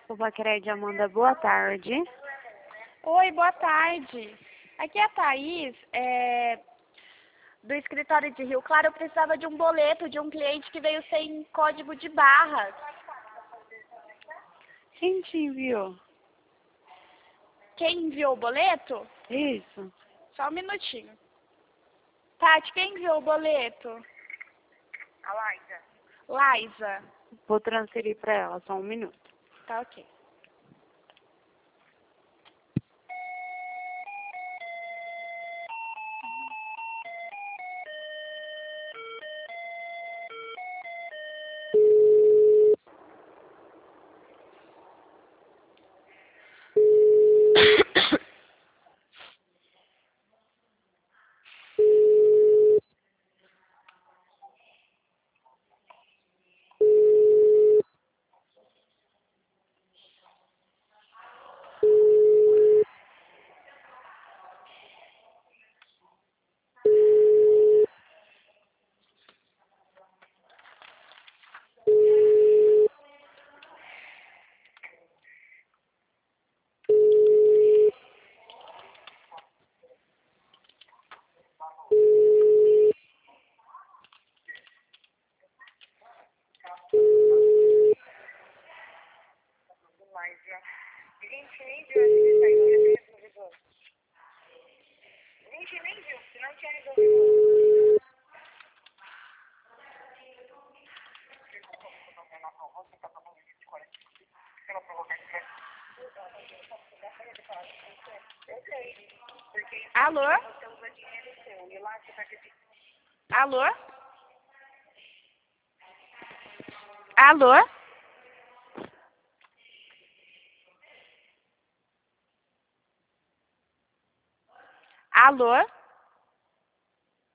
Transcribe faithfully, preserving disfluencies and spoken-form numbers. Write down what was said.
O Bacred Amanda, boa tarde. Oi, boa tarde. Aqui é a Thaís, é, do escritório de Rio Claro. Eu precisava de um boleto de um cliente que veio sem código de barras. Quem te enviou? Quem enviou o boleto? Isso. Só um minutinho. Tati, quem enviou o boleto? A Laísa. Laísa. Vou transferir para ela, só um minuto. Tá ok. Mas, a gente nem viu esse saiu, já tem resolvido. A gente nem viu, se não tinha resolvido. Eu sei, porque Alô? você usa dinheiro seu e lá você vai ter que... Alô? Alô? Alô?